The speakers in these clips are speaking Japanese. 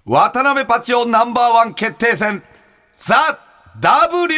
渡辺パチオナンバーワン決定戦ザ・ W。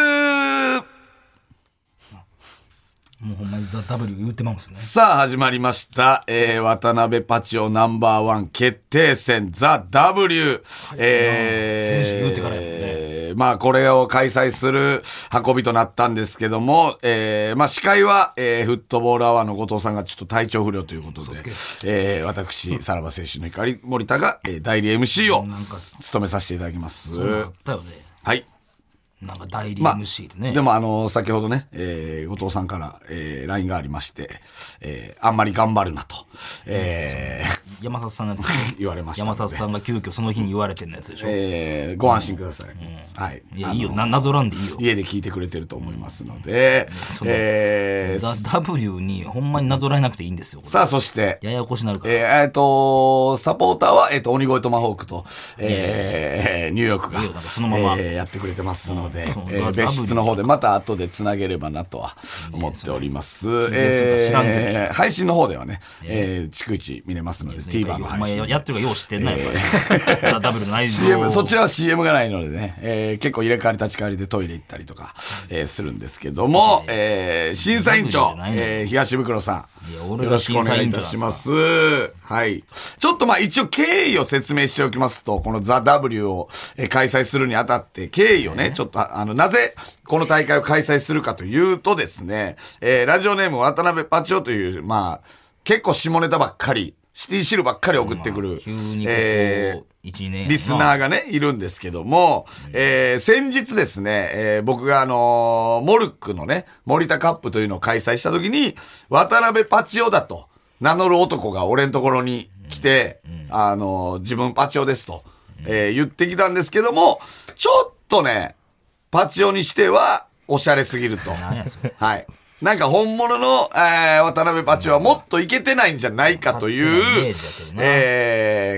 もうほんまにザ・ W 言ってますね。 さあ始まりました、渡辺パチオナンバーワン決定戦ザ・ W。 選手言うてからですね。 まあこれを開催する運びとなったんですけども、まあ司会は、フットボールアワーの後藤さんがちょっと体調不良ということで、私さらば青春の光森田が、代理 MC を務めさせていただきます。 そうだったよね。 はい。 なんか代理 MC でね。 でも先ほどね、後藤さんから、LINE がありまして、あんまり頑張るなと、 山里さんのやつ言われました。 山里さんが急遽その日に言われてるやつでしょ。 ご安心ください。はい。 いや、いいよ。なぞらんでいいよ。 家で聞いてくれてると思いますので、 ザ・ W にほんまになぞらえなくていいんですよ。 さあ、そして、 ややこしになるから。 サポーターは、鬼越トマホークと、ニューヨークが、 そのままやってくれてますので、別室の方でまた後でつなげればなとは思っております。配信の方ではね、逐一見れますので、TVer の配信。 お前やってるかよう知ってんな、やっぱり。ダブルの内容。 そちらは CM がないのでね、結構入れ替わり立ち替わりでトイレ行ったりとか、するんですけども、審査委員長、東袋さん、よろしくお願いいたします。はい。ちょっと一応経緯を説明しておきますと、このザ・ W を開催するにあたって経緯をね、ちょっとなぜこの大会を開催するかというとですね、ラジオネーム渡辺パチオという、結構下ネタばっかり、シティシルばっかり送ってくる、リスナーがね、いるんですけども、先日ですね、僕がモルックのね、森田カップというのを開催した時に、渡辺パチオだと名乗る男が俺のところに来て、自分パチオですと、言ってきたんですけども、ちょっとね、パチオにしては、おしゃれすぎると。はい。なんか本物の、渡辺パチオはもっといけてないんじゃないかという、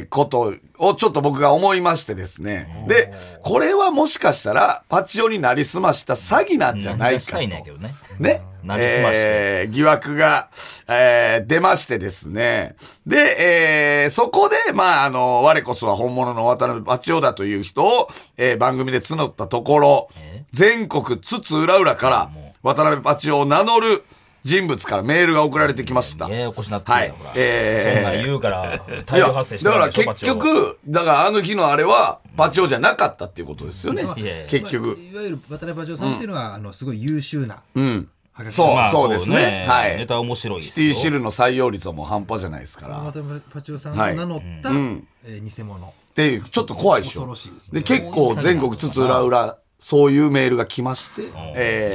ことをちょっと僕が思いましてですね。で、これはもしかしたら、パチオになりすました詐欺なんじゃないかと。ね。 なりすまして。 疑惑が、出ましてですね。で、そこで、我こそは本物の渡辺パチオだという人を、番組で募ったところ、全国津々浦々から、渡辺パチオを名乗る人物からメールが送られてきました。 ややこしなってるよ、ほら。そんなん言うから、大量発生してるんでしょ。だから結局、あの日のあれは、パチオじゃなかったっていうことですよね。結局。 いわゆる渡辺パチオさんっていうのは、すごい優秀な。 そうですね。はい。 ネタ面白いですよ。 シティシルの採用率はもう半端じゃないですから。 渡辺パチオさんが名乗った偽物。 っていう、ちょっと怖いでしょ。 恐ろしいですね。 で、結構全国津々浦々、そういうメールが来まして、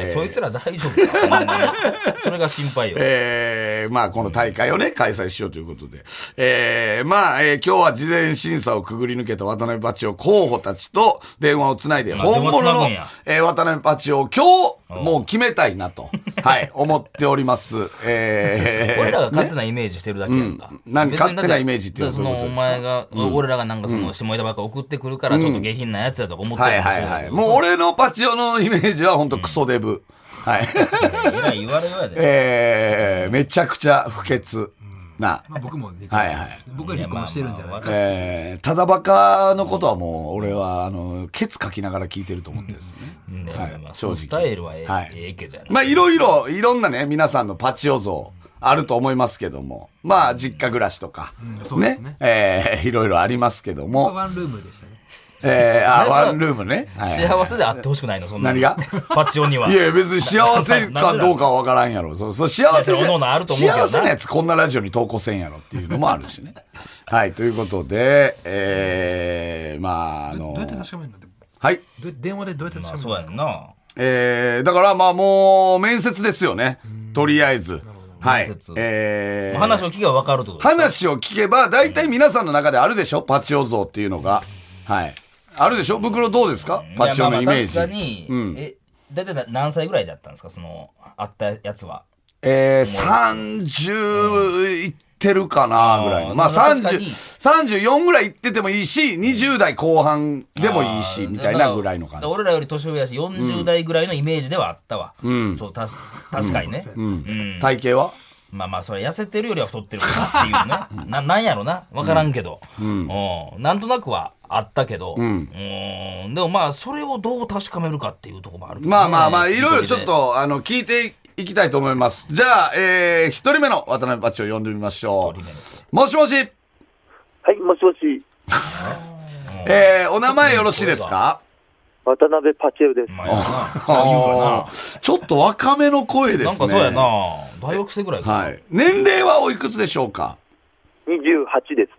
そいつら大丈夫かそれが心配よ。 この大会をね、開催しようということで。今日は事前審査をくぐり抜けた渡辺パチオ候補たちと電話をつないで、本物の、渡辺パチオを今日、もう決めたいなと、はい、思っております。 俺らが勝手なイメージしてるだけやんか。 なんか勝手なイメージっていうのはお前が、俺らがなんかその下ネタばっか送ってくるから、ちょっと下品なやつやとか思ってる。 もう俺のパチオのイメージは本当クソデブ。はい。 言われよやで。 めちゃくちゃ不潔な。 僕も似てる。僕は離婚してるんじゃないか。 ただバカのことはもう俺はケツ書きながら聞いてると思ってるんですよね。 正直。スタイルはええけどやな。 いろんなね、皆さんのパチオ像あると思いますけども。実家暮らしとか。ね。いろいろありますけども。 ワンルームでしたね。 ワンルームね。 幸せであってほしくないのそんな。 何がパチオには。 いや、別に幸せかどうかは分からんやろ。幸せなやつこんなラジオに投稿せんやろっていうのもあるしね。はい、ということで、 どうやって確かめるの？ はい。 電話でどうやって確かめるんですか？ そうやんな。 だからもう面接ですよね。とりあえず。はい。 話を聞けば分かるってことですか？ 話を聞けば、大体皆さんの中であるでしょ？パチオ像っていうのが。はい。あるでしょ？袋どうですか？パチオのイメージ。 確かに、だいたい何歳ぐらいだったんですか？あったやつは。 30いってるかなぐらいの。34ぐらいいっててもいいし、20代後半でもいいし、みたいなぐらいの感じ。 俺らより年上やし、40代ぐらいのイメージではあったわ。確かにね。 体型はまあまあ、それ痩せてるよりは太ってるかなっていうね。なんやろな。わからんけど。なんとなくはあったけど。でもまあ、それをどう確かめるかっていうところもあるけどね。 まあまあまあ、いろいろちょっと、聞いていきたいと思います。じゃあ、一人目の渡辺パチを呼んでみましょう。もしもし。はい、 もしもし。 お名前よろしいですか？ 渡辺パチオです。 ちょっと若めの声ですね。 なんかそうやな。大学生ぐらいか。 はい。年齢はおいくつでしょうか ？28です。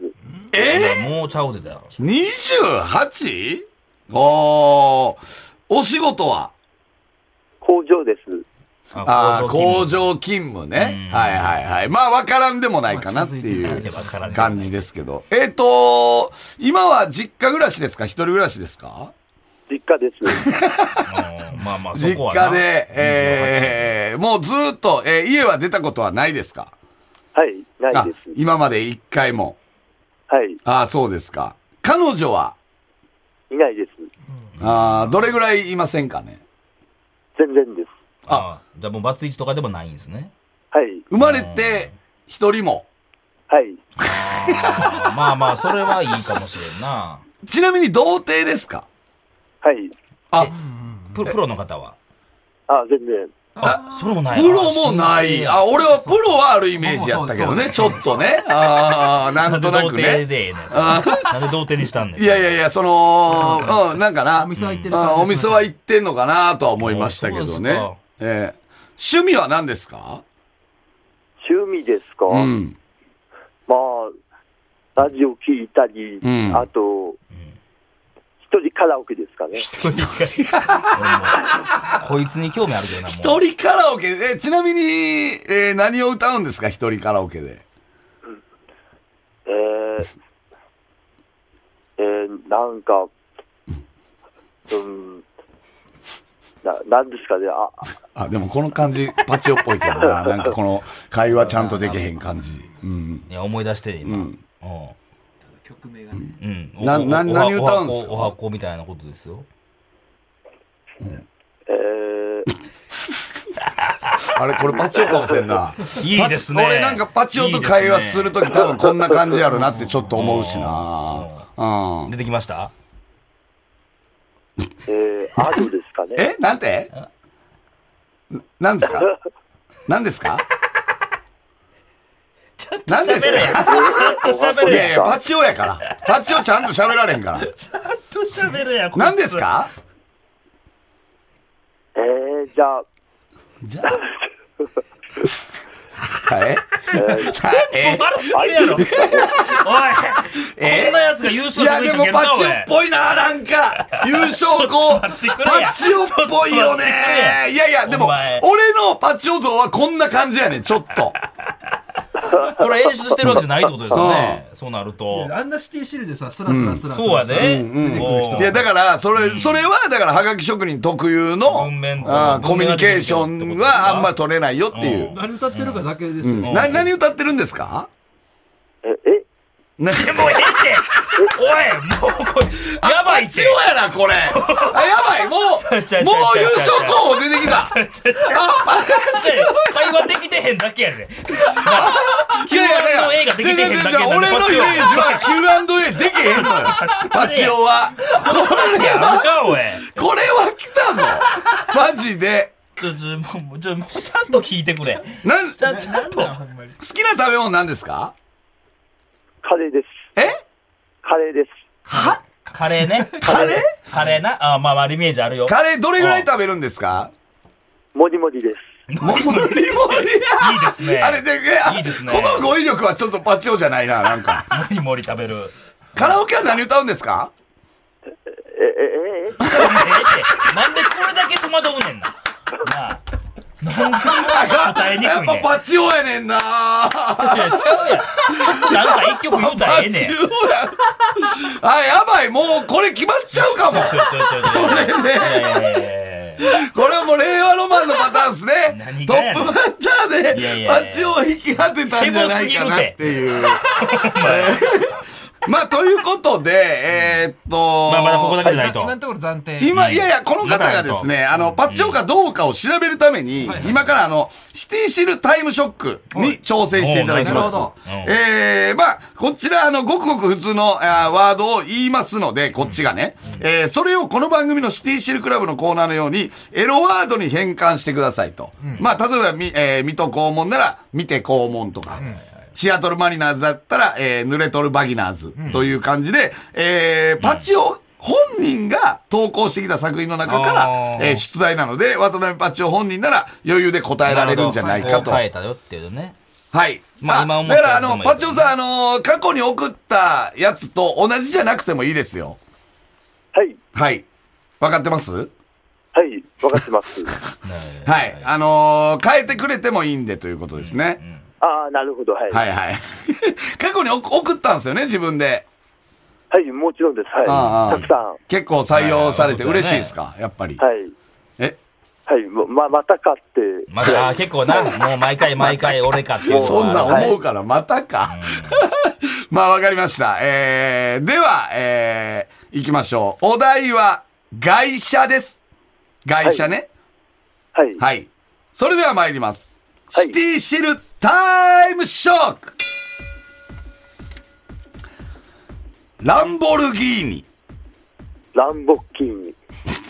もうちゃうでだよ。 28？ お仕事は工場です。 工場勤務ね。はいはいはい。まあ、わからんでもないかなっていう感じですけど。今は実家暮らしですか？一人暮らしですか？ 実家です。 まあまあ、 実家で、もうずっと、家は出たことはないですか？ はい、ないです。 今まで一回も。 はい。 ああ、そうですか。彼女はいないです。 どれぐらいいませんかね？ 全然です。 じゃあもうバツイチとかでもないんですね。 はい。 生まれて一人も。 はい。 まあまあ、それはいいかもしれんな。 ちなみに童貞ですか？ はい。 プロの方は？ 全然。 それもない。 プロもない。俺はプロはあるイメージやったけどね、ちょっとね。なんとなくね。 なんで童貞にしたんですか？ いや、なんかな。お店は行ってんのかなとは思いましたけどね。趣味は何ですか？ 趣味ですか？まあ、ラジオ聞いたり、あと、一人カラオケですかね。 こいつに興味あるけどな、もう。 一人カラオケ、ちなみに、何を歌うんですか？一人カラオケで。 なんか、なんですかね。 でもこの感じ、パチオっぽいけどな。なんかこの会話ちゃんとできへん感じ。 いや、思い出して、今。 曲名がね。 何歌うんですか？ お箱みたいなことですよ。 あれ、これパチオかもしれんな。 いいですね。 俺なんかパチオと会話するとき多分こんな感じやろなってちょっと思うしな。 出てきました？ あるですかね。 なんて？何ですか？何ですか？ ちゃんと喋れや。ちゃんと喋れや。 いや、パチオやから。パチオちゃんと喋られんから。ちゃんと喋れや。 何ですか？ じゃあ。 はい。 悪すぎるやろ。おい。こんなやつが優勝する。 いや、でもパチオっぽいな、なんか。優勝校。パチオっぽいよね。いや、でも、俺のパチオ像はこんな感じやねん、ちょっと。 これ演出してるわけじゃないってことですよね。そうなると。 あんな指定シールでさ、スラスラスラ。 そうやね。 いや、だから、それは、だから、はがき職人特有の、コミュニケーションはあんま取れないよっていう。 何歌ってるかだけですよ。 何歌ってるんですか？ もうええって。おい、もうこれ、やばいって。 パチオやな、これ。やばい、もう優勝候補出てきた。 会話できてへんだけやで。Q&A ができてへんだけやで。 俺のイメージは Q&A できへんのよ。パチオは。これは来たぞ。マジで。 ちゃんと聞いてくれ。ちゃんと。 好きな食べ物何ですか？ カレーです。カレーです。 カレーね。カレーな。まあ、イメージあるよ。 カレーどれぐらい食べるんですか？ もりもりです。 もりもり。いいですね。 いいですね。この語彙力はちょっとパチオじゃないな、なんか。 もりもり食べる。 カラオケは何歌うんですか？ なんでこれだけ戸惑うねんな。なんで答えにくいねん。 やっぱパチオやねんな。 いや、ちゃうやん。なんか一曲言うたらええねん。 やばい、もうこれ決まっちゃうかも。これはもう令和ロマンのパターンですね。トップバッターでパチオを引き当てたんじゃないかなっていう。 まあ、ということで、 まあ、まだここだけじゃないと。 今のところ暫定。 今、いやいや、この方がですね、パッチョかどうかを調べるために、今からシティシルタイムショックに挑戦していただきます。まあ、こちら、ごくごく普通のワードを言いますので、こっちがね、それをこの番組のシティシルクラブのコーナーのように、エロワードに変換してくださいと。まあ、例えば、水戸黄門なら、見て黄門とか。シアトルマリナーズだったら、濡れとるバギナーズという感じで、パチオ本人が投稿してきた作品の中から、出題なので、渡辺パチオ本人なら余裕で答えられるんじゃないかと。 答えたよっていうね。 はい。 まあ今思っただからパチオさん、過去に送ったやつと同じじゃなくてもいいですよ。 はい。 はい。わかってます？ はい、わかってます。 はい。変えてくれてもいいんでということですね。 ああ、なるほど、はい。 はいはい。過去に送ったんですよね、自分で。 はい、もちろんです。はい。たくさん。 結構採用されて嬉しいですか、やっぱり。 はい。はい、またかって。 また、結構な、もう毎回俺かっていう。 そんな思うから、またか。まあ、わかりました。では、行きましょう。お題は、外車です。外車ね。 はい。 はい。それでは参ります。 はい、 シティシルタイムショック。ランボルギーニ。 ランボッキーニ。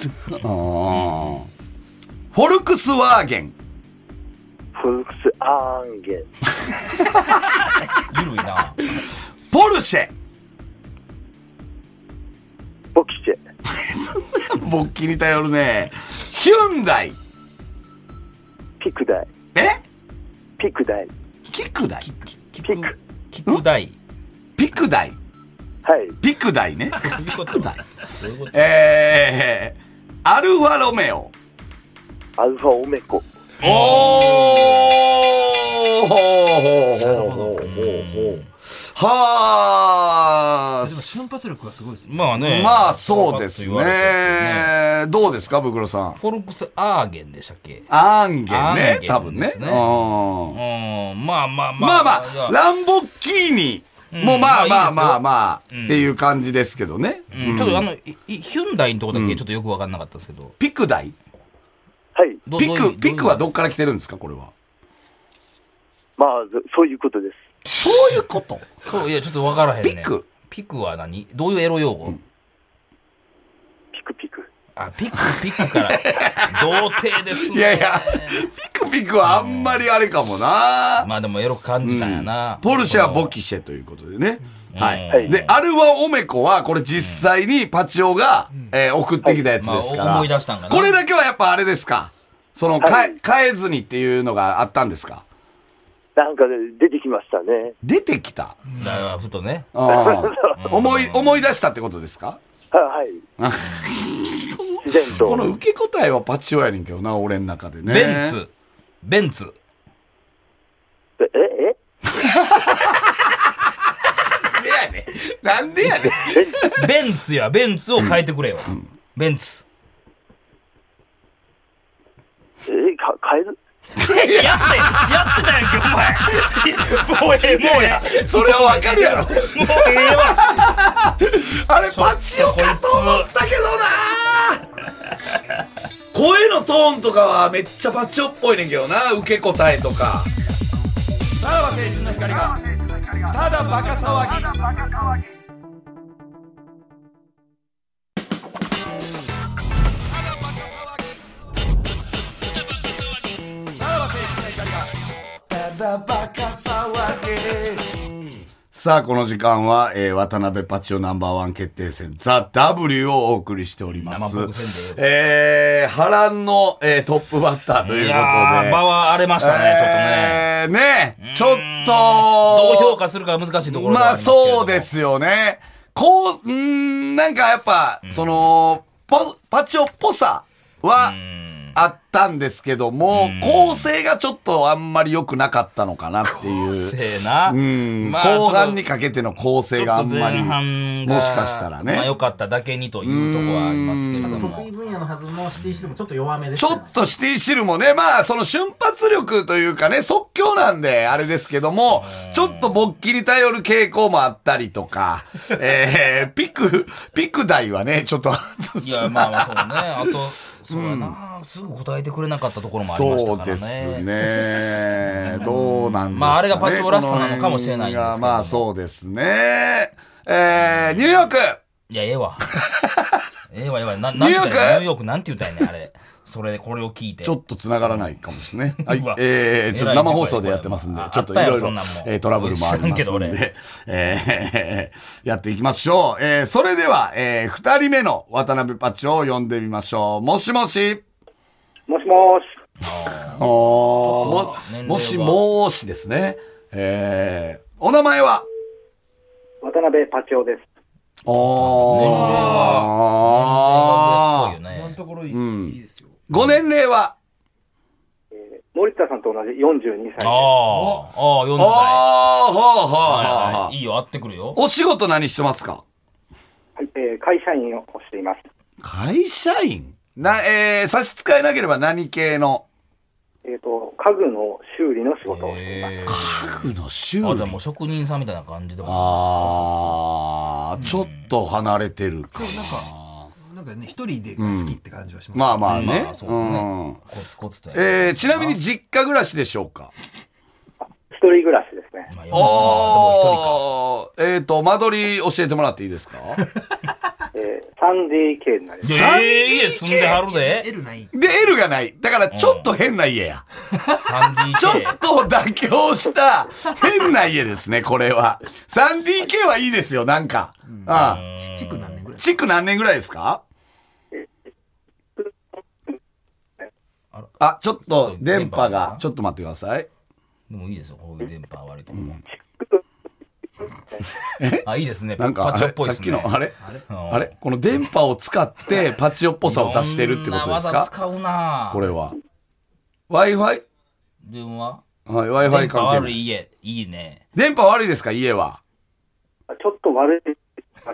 フォルクスワーゲン。 フォルクスアーンゲン。 ゆるいな。 ポルシェ。 ボキシェ。 ボッキに頼るね。ヒュンダイ。 ピクダイ。ピクダイ。 キクダイ。 キクダイ。 ピクダイ。 はい。 ピクダイね。ピクダイ。アルファロメオ。 アルファオメコ。 おーはあ。 でも瞬発力がすごいですね。 まあね。 まあそうですね。どうですか、ブクロさん。 フォルクスアーゲンでしたっけ？ アーゲンね、多分ね。 まあ、ランボッキーニ。もうまあ、っていう感じですけどね。 ちょっとヒュンダイのとこだけちょっとよくわかんなかったんですけど。 ピクダイ？ はい。 ピクはどっから来てるんですか、これは。 まあ、そういうことです。 そういうこと？ そう、いや、ちょっとわからへんね。 ピクは何？どういうエロ用語？ ピクピク。 あ、ピクから。童貞ですね。 いやいや、ピクはあんまりあれかもな。 まあでもエロ感じたんやな。 ポルシェはボキシェということでね。はい。で、アルファオメコは、これ実際にパチオが送ってきたやつですから。 思い出したんかな。 これだけはやっぱあれですか？変えずにっていうのがあったんですか？ なんか出てきましたね。 出てきた？ だからふとね。 思い出したってことですか？ はい。自然と。 この受け答えはパチオやねんけどな、俺の中でね。 ベンツ。 なんでやねん。 ベンツを変えてくれよ。ベンツ。 変える？ やってたやんけ、お前。もうや。 それはわかるやろ。もうええわ。 あれ、パチオかと思ったけどな。声のトーンとかはめっちゃパチオっぽいねんけどな、受け答えとか。さらば青春の光が、ただバカ騒ぎ。さあ、この時間は、渡辺パチオナンバーワン決定戦、ザ・ W をお送りしております。波乱の、トップバッターということで。 場は荒れましたね、ちょっとね。 ちょっと。 どう評価するか難しいところではありますけれども。 そうですよね。なんかやっぱ、パチオっぽさは、あったんですけども、構成がちょっとあんまり良くなかったのかなっていう。 構成な。 後半にかけての構成があんまり、もしかしたらね。 まあ良かっただけにというところはありますけれども。 得意分野夜のはずのシティシルもちょっと弱めですちょっとシティシルもね、まあ、その瞬発力というかね、即興なんで、あれですけども、ちょっと勃起に頼る傾向もあったりとか、ピクダイはね、ちょっと。 いや、まあそうね。あと、そうやな、すぐ答えてくれなかったところもありましたからね。 そうですね。どうなんですかね。 まあ、あれがパチオらしさなのかもしれないんですけど。 まあ、そうですね。ニューヨーク。 いや、ええわ。ええわ。なんて言ったんやニューヨークなんて言ったんやねん、あれ。これを聞いて。 ちょっと繋がらないかもしれない。はい。 うわちょっと生放送でやってますんで、ちょっといろいろトラブルもありますんで、やっていきましょう。それでは、二人目の渡辺パチを呼んでみましょう。もしもし。 もしもし。 もしもしですね。お名前は渡辺パチオです。 年齢が今のところいいですよ。 ご年齢は森田さんと同じ42歳です。 40代。いいよ、会ってくるよ。 お仕事何してますか？ はい、会社員をしています。 会社員差し支えなければ何系の家具の修理の仕事をしています。 家具の修理。 じゃあもう職人さんみたいな感じでも。 ちょっと離れてるかな。 なんかね、一人で好きって感じはします。 まあまあね。 そうですね。コツコツと。 ちなみに実家暮らしでしょうか？ 一人暮らしですね。 間取り教えてもらっていいですか 3DK になります。 家住んではるで。 L ない。 で、L がない。だからちょっと変な家や。 3DK。 ちょっと妥協した変な家ですね、これは。3DK はいいですよ、なんか。 築何年ぐらい？ 築何年ぐらいですか？ちょっと電波が、ちょっと待ってください。 でもいいですよ、こういう電波悪いと思う。いいですね。 なんか、 パチオっぽいですね。 さっきの、あれこの電波を使ってパチオっぽさを出してるってことですか？ 技使うなこれは。Wi-Fi？ 電話？ はい、Wi-Fi 関係。電波悪い家、いいね。 電波悪いですか、家は？ ちょっと悪いです。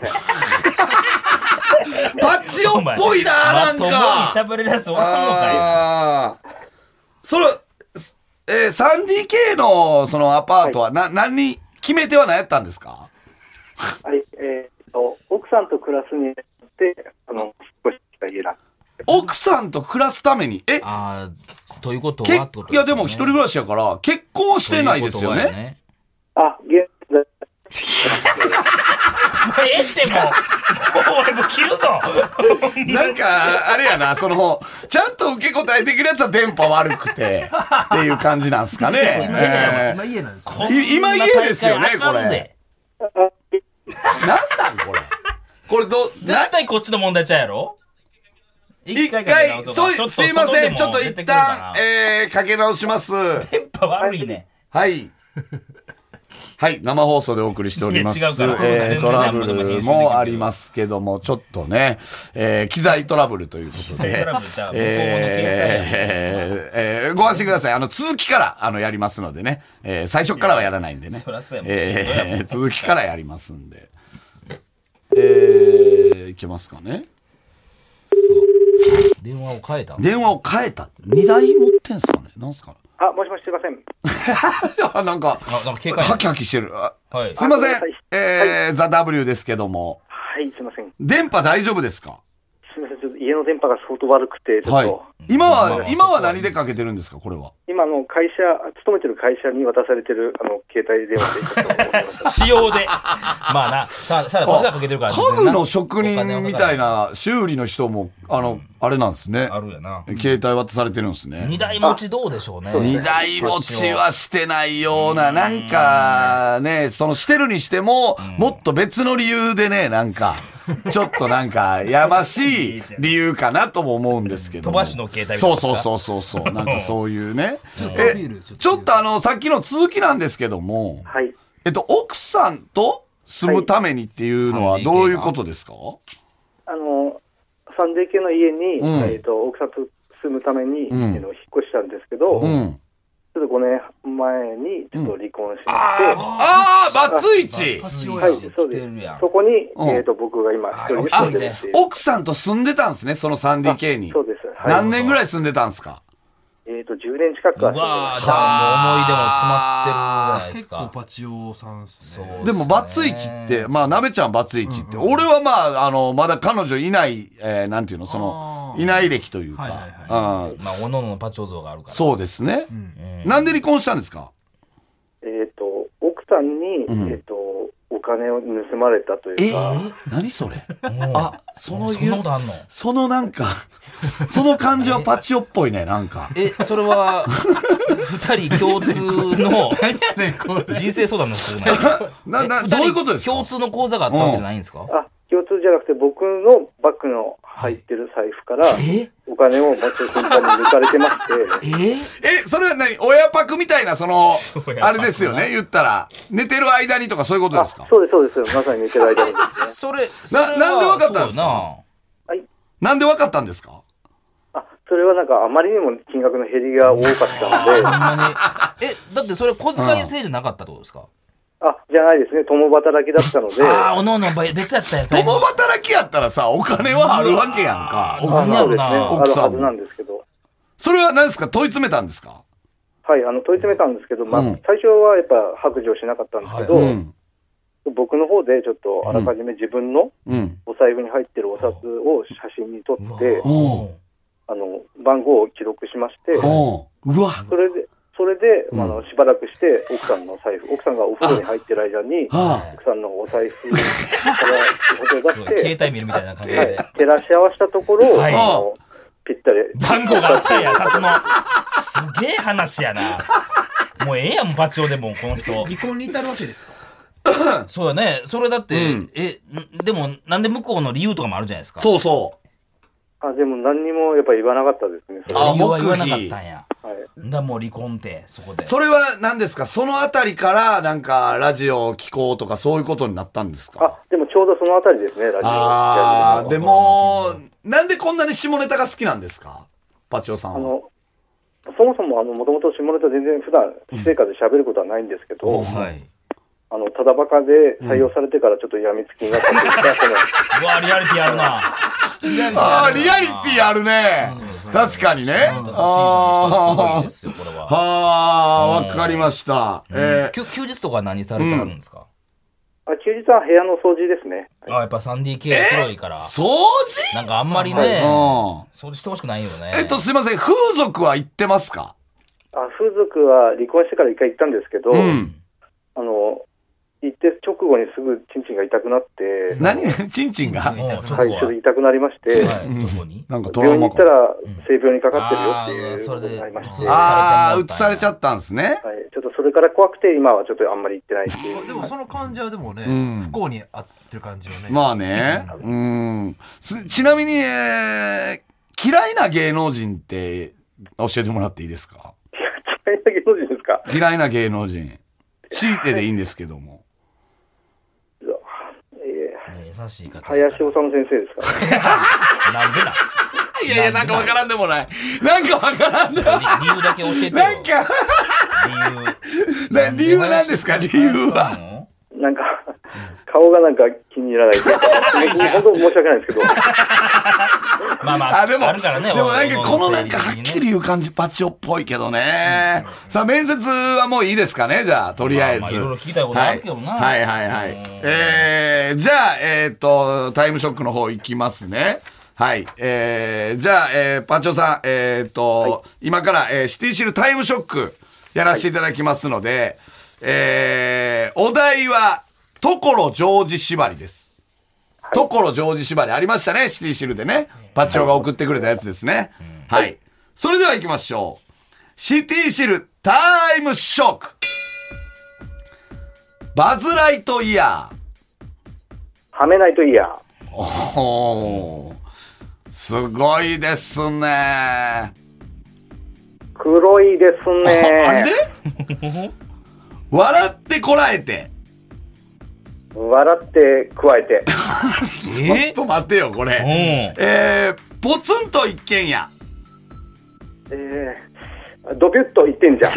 パチオっぽいな、なんか。 まともに喋れるやつおらんのかよ。 その、3DK のそのアパートは、何決め手は何やったんですか？ はい、奥さんと暮らすによって、引っ越してきた家なんです。 奥さんと暮らすために、 ということはってことですね。 いやでも一人暮らしやから、結婚してないですよね。 現在。 ってもう、俺もう切るぞなんか、あれやな、ちゃんと受け答えできるやつは電波悪くて、っていう感じなんですかね。 今家なんですよ。 今家ですよね、これ。なんこれ。これ絶対こっちの問題ちゃうやろ？ 一回、すいません、ちょっと一旦、かけ直します。 電波悪いね。 はい。はい、生放送でお送りしております。トラブルもありますけども、ちょっとね、機材トラブルということで、ご安心ください。続きから、やりますのでね、最初からはやらないんでね、続きからやりますんで、いけますかね。 電話を変えた。 電話を変えた。2台持ってんすかね。なんすかね。 もしもしすいません。 なんか、ハキハキしてる。すいません。ザ・ W ですけども。 はい、すいません。 電波大丈夫ですか？ すいません、ちょっと家の電波が相当悪くて、ちょっと。 今は何でかけてるんですか、これは。 今勤めてる会社に渡されてる、携帯電話で。 使用で。まあな、さあ、こっちがかけてるから。 家具の職人みたいな修理の人も、あれなんですね。 あるやな。 携帯渡されてるんですね。 二台持ちどうでしょうね。 二台持ちはしてないような、なんかね、してるにしても、もっと別の理由でね、なんか、ちょっとなんか、やましい理由かなとも思うんですけど。 飛ばしの携帯そう。なんかそういうね。ちょっとさっきの続きなんですけども、 はい。 奥さんと住むためにっていうのはどういうことですか 3DK の家に、奥さんと住むために、引っ越したんですけど、そちょっと5年前にちょっと離婚して、 バツイチ。 はい、そうです。そこに、僕が今一人で住んでるっていう。 奥さんと住んでたんですね、その 3DK に。 そうです。 何年ぐらい住んでたんですか 10年近くは。 うわー、じゃあもう思い出も詰まってるじゃないですか。 結構パチオさんですね。 でもバツイチって、まあ、なべちゃんバツイチって、俺はまあ、まだ彼女いない、なんていうの、いない歴というか。 まあ、おののパチオ像があるから。 そうですね。なんで離婚したんですか？ 奥さんに、お金を盗まれたというか。 何それ？ そんなことあんの？ そのなんか、その感じはパチオっぽいね、なんか。 それは、二人共通の人生相談のことないどういうことですか？ 共通の口座があったわけじゃないんですか？ 共通じゃなくて、僕のバッグの入ってる財布から、お金を町尾君から抜かれてまして。 それは何？親パクみたいな、あれですよね、言ったら。寝てる間にとかそういうことですか？ そうです、そうです。まさに寝てる間にですね。 なんで分かったんですか？ はい。 なんで分かったんですか？ それはなんかあまりにも金額の減りが多かったので。 だってそれ小遣い制じゃなかったってことですか？ じゃないですね。共働きだったので。 おのおの別だったやつ。 共働きやったらさ、お金はあるわけやんか。 奥さんそうですね。あるはずなんですけど。 それは何ですか？問い詰めたんですか？ はい、問い詰めたんですけど、最初はやっぱ白状しなかったんですけど、僕の方でちょっとあらかじめ自分のお財布に入ってるお札を写真に撮って、番号を記録しまして、それで、しばらくして奥さんの財布、奥さんがお風呂に入ってる間に、奥さんのお財布からお手を出して、 携帯見るみたいな感じで。 照らし合わせたところ、ぴったり。 番号があったんや、札の。すげえ話やな。もうええやん、バチオでも、この人。 離婚に至るわけですか？ そうやね。それだって、でも、なんで向こうの理由とかもあるじゃないですか。 そうそう。 でも何にもやっぱり言わなかったですね。 理由は言わなかったんや。だもう離婚って、そこで。 それは何ですか？そのあたりから、なんか、ラジオを聞こうとか、そういうことになったんですか？ でもちょうどそのあたりですね、ラジオ。 でも、なんでこんなに下ネタが好きなんですか？パチオさんは。 そもそも、もともと下ネタ全然普段、私生活で喋ることはないんですけど、ただバカで採用されてからちょっと病みつきになったんですが、 うわ、リアリティあるな。 リアリティあるね。確かにね。わかりました。 休日とか何されてはるんですか？ 休日は部屋の掃除ですね。 やっぱ 3DK 広いから。 掃除？ なんかあんまりね、掃除してほしくないよね。 すいません、風俗は行ってますか？ 風俗は離婚してから一回行ったんですけど、行って直後にすぐチンチンが痛くなって。 何？チンチンが？ はい、ちょっと痛くなりまして、 なんかトラウマか。 病院に行ったら性病にかかってるよっていうことになりまして。 移されちゃったんですね。 はい、ちょっとそれから怖くて今はちょっとあんまり行ってないっていう。 でもその感じはでもね、不幸に合ってる感じはね。 まあね。ちなみに、嫌いな芸能人って教えてもらっていいですか？ 嫌いな芸能人ですか？ 嫌いな芸能人。強いてでいいんですけども。 優しい方。 林修先生ですか？ なんでだ？ いや、なんかわからんでもない。なんかわからんでもない。 理由だけ教えてよ。 なんか、理由なんですか？理由は。 なんか、顔がなんか気に入らない。本当申し訳ないですけど。 でも、 あるからね。 でもなんかこのなんかはっきり言う感じパチオっぽいけどね。さあ、面接はもういいですかね？じゃあ、とりあえず。 いろいろ聞きたいことあるけどな。 はい。じゃあ、タイムショックの方行きますね。はい。じゃあ、パチオさん、今から、シティシルタイムショックやらせていただきますので、お題は、所ジョージ縛りです。所ジョージ縛りありましたね、シティシルでね。パチオが送ってくれたやつですね。はい。それでは行きましょう。シティシルタイムショック。バズライトイヤー。 はめないとイヤー。 おー。すごいですね。 黒いですね。 あれ笑ってこらえて。 笑って加えて。 ちょっと待てよ、これ。ポツンと一軒家。 ドビュッと言ってんじゃん。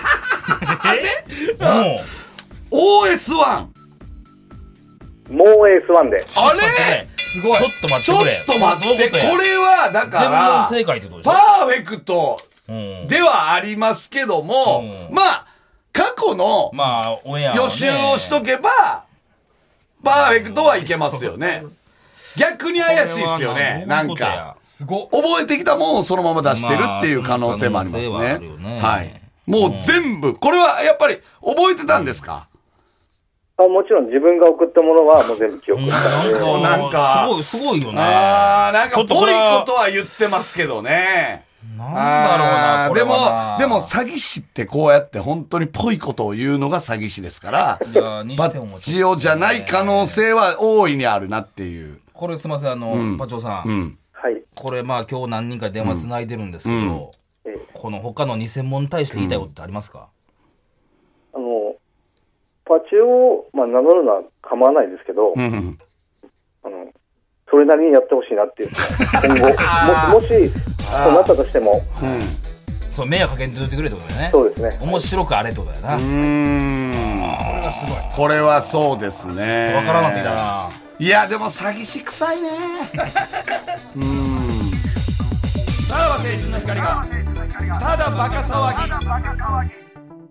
もう OS1。 もう S1 で。 あれすごい。ちょっと待ちょっと待って、これは、だから、 全問正解ってことでしょ。 パーフェクトではありますけども、まあ、過去の予習をしとけば、パーフェクトはいけますよね。逆に怪しいっすよね。なんか、すご覚えてきたもんをそのまま出してるっていう可能性もありますね。はい。もう全部、これはやっぱり覚えてたんですか？ もちろん自分が送ったものはもう全部記憶したので。 なんか、 すごいよね。 なんか、ぽいことは言ってますけどね。 なんだろうな、これはでも詐欺師ってこうやって本当にぽいことを言うのが詐欺師ですから、バッチオじゃない可能性は大いにあるなっていう。 これすいません、パチョさん。 はい。 これ今日何人か電話つないでるんですけど、この他の2000問に対して言いたいことってありますか？ パチを、名乗るのは構わないですけど、それなりにやってほしいなっていう。今後、もし、そうなったとしても。 そう、迷惑かけんといてくれってことだよね。 そうですね。 面白くあれってことだよな。これがすごい。 これはそうですね。 わからなってきたな。 いや、でも詐欺師臭いね。さらば青春の光が、ただバカ騒ぎ。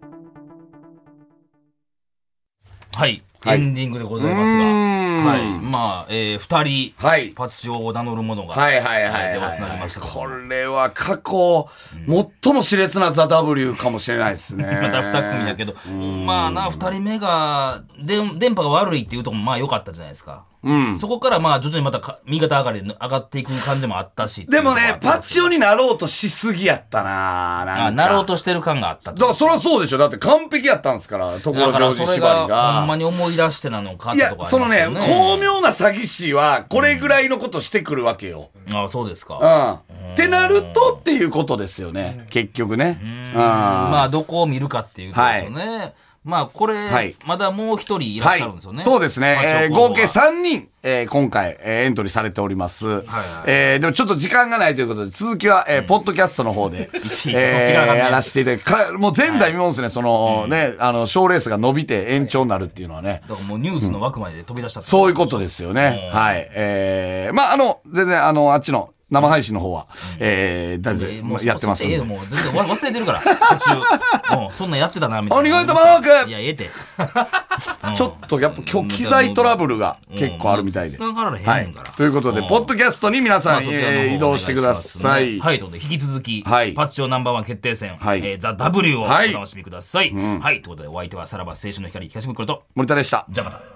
はい、エンディングでございますが、はい、まあ、2人、パチオを名乗る者が、電話つなぎました。 これは過去、最も熾烈なザ・ W かもしれないですね。 また2組だけど、まあな、2人目が、電波が悪いっていうとこもまあ良かったじゃないですか。そこからまあ徐々にまた右肩上がりで上がっていく感じもあったし。 でもね、パチオになろうとしすぎやったな。 なろうとしてる感があった。 だからそりゃそうでしょ。だって完璧やったんですから、所ジョージ縛りが。 ほんまに思い出してなのかってとこありますよね。 いや、そのね、巧妙な詐欺師は、これぐらいのことしてくるわけよ。 あ、そうですか。 ってなるとっていうことですよね。結局ね。 まあ、どこを見るかっていうことですよね。まあ、これ、まだもう一人いらっしゃるんですよね。 そうですね。合計3人、今回、エントリーされております。でもちょっと時間がないということで、続きは、ポッドキャストの方で、やらせていただいて、もう前代未聞ですね、そのね、賞レースが伸びて延長になるっていうのはね。 だからもうニュースの枠まで飛び出したそういうことですよね。はい。まあ、全然、あっちの、生配信の方は、やってますんで。 もう全然忘れてるから、途中。そんなんやってたな、みたいな。 鬼越トマホーク！ いや、ええて。 ちょっと、やっぱ今日機材トラブルが結構あるみたいで。 繋がらへんねんから。 ということで、ポッドキャストに皆さん移動してください。 はい、ということで、引き続き、パチオナンバー1決定戦、ザ・ W をお楽しみください。はい、ということで、お相手はさらば青春の光、東袋と森田でした。 じゃあまた。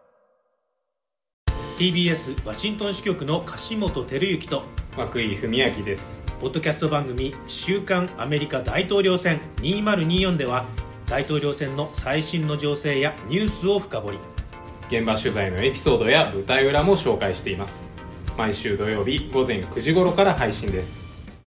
TBS ワシントン支局の樫本照之と涌井文明です。 ポッドキャスト番組週刊アメリカ大統領選2024では大統領選の最新の情勢やニュースを深掘り、 現場取材のエピソードや舞台裏も紹介しています。毎週土曜日午前9時頃から配信です。